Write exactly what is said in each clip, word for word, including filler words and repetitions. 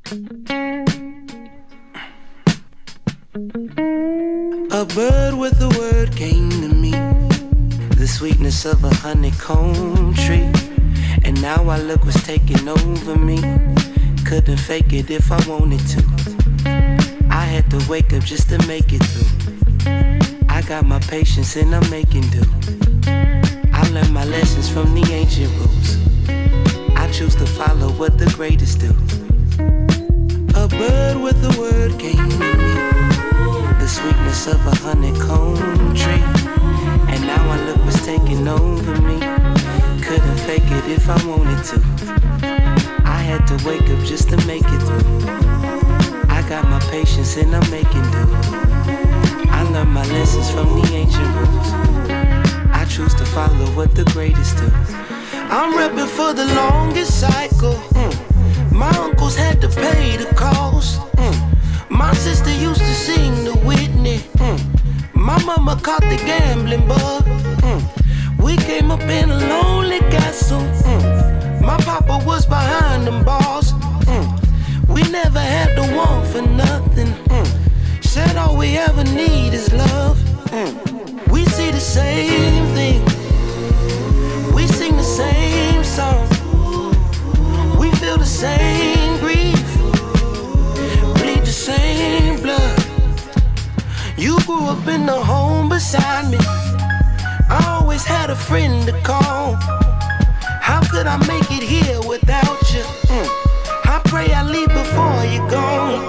A bird with a word came to me, the sweetness of a honeycomb tree. And now I look what's taking over me. Couldn't fake it if I wanted to. I had to wake up just to make it through. I got my patience and I'm making do. I learned my lessons from the ancient rules. I choose to follow what the greatest do. A bird with a word came to me, the sweetness of a honeycomb tree. And now I look what's taking over me. Couldn't fake it if I wanted to. I had to wake up just to make it through. I got my patience and I'm making do. I learned my lessons from the ancient rules. I choose to follow what the greatest do. I'm repping for the longest cycle. Mm. My uncles had to pay the cost. Mm. My sister used to sing to Whitney. Mm. My mama caught the gambling bug. Mm. We came up in a lonely castle. Mm. My papa was behind them bars. Mm. We never had to want for nothing. Mm. Said all we ever need is love. Mm. We see the same thing. We sing the same song. We feel the same grief. Bleed the same blood. You grew up in the home beside me. I always had a friend to call. How could I make it here without you? Mm. I pray I leave before you go.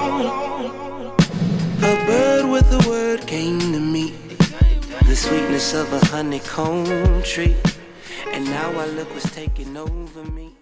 A bird with a word came to me, the sweetness of a honeycomb tree. And now I look what's taking over me.